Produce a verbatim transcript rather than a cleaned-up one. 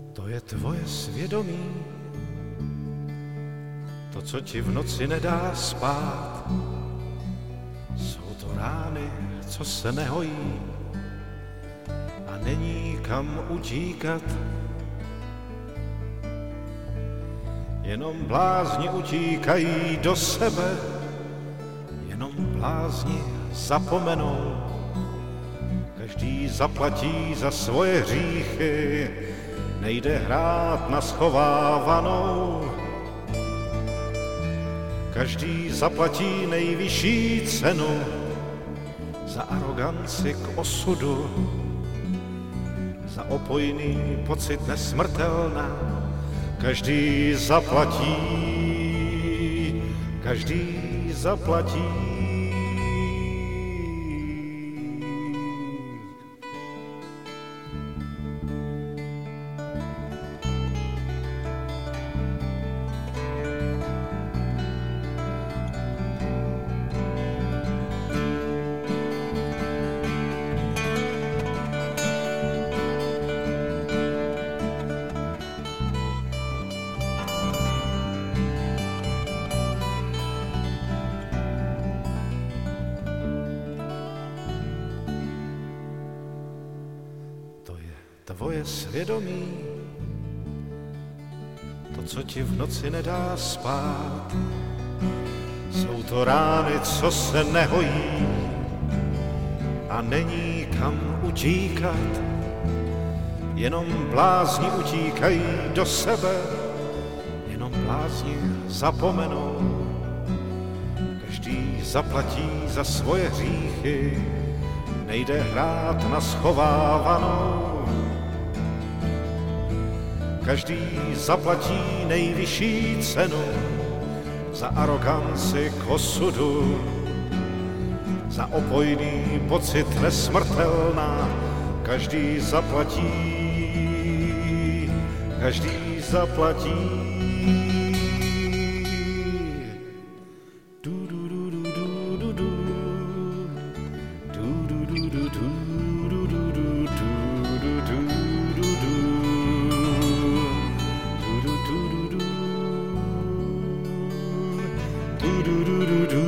To je tvoje svědomí, to, co ti v noci nedá spát. Jsou to rány, co se nehojí a není kam utíkat. Jenom blázni utíkají do sebe, jenom blázni zapomenou. Každý zaplatí za svoje hříchy, nejde hrát na schovávanou. Každý zaplatí nejvyšší cenu za aroganci k osudu, za opojný pocit nesmrtelná. Každý zaplatí, každý zaplatí. Tvoje svědomí, to, co ti v noci nedá spát. Jsou to rány, co se nehojí a není kam utíkat. Jenom blázni utíkají do sebe, jenom blázni zapomenou. Každý zaplatí za svoje hříchy, nejde hrát na schovávanou. Každý zaplatí nejvyšší cenu za aroganci k osudu, za opojný pocit nesmrtelná. Každý zaplatí, každý zaplatí. Do do do do